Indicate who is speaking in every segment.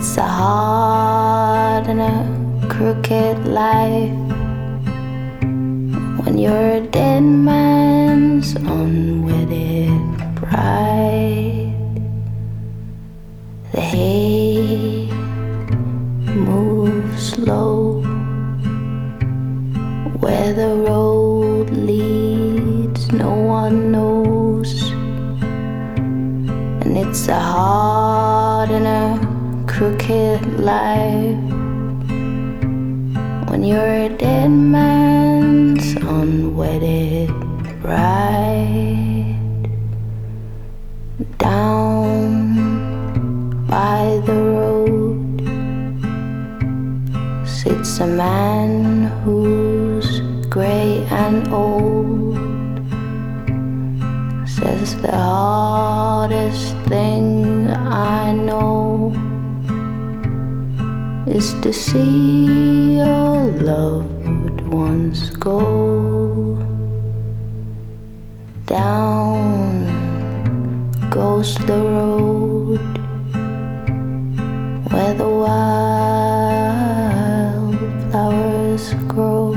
Speaker 1: It's a hard and a crooked life when you're a dead man's unwedded bride. The hay moves slow where the road leads, no one knows. And it's a hard and a crooked life when you're a dead man's unwedded bride. Down by the road sits a man who's gray and old. Says the hardest thing I know is to see your loved ones go. Down goes the road where the wildflowers grow.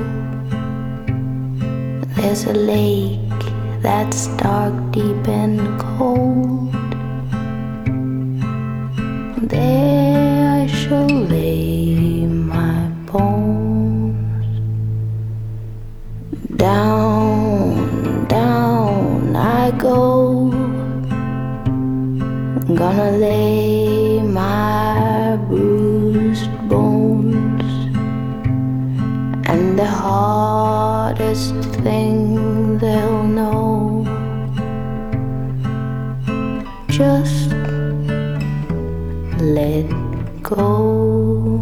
Speaker 1: There's a lake that's dark, deep and cold. There I shall lay my bones. Down, down I go, gonna lay my bruised bones. And the hardest thing they'll know, just let go.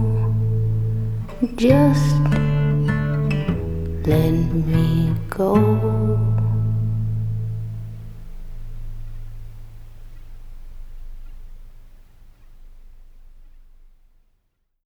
Speaker 1: Just let me go.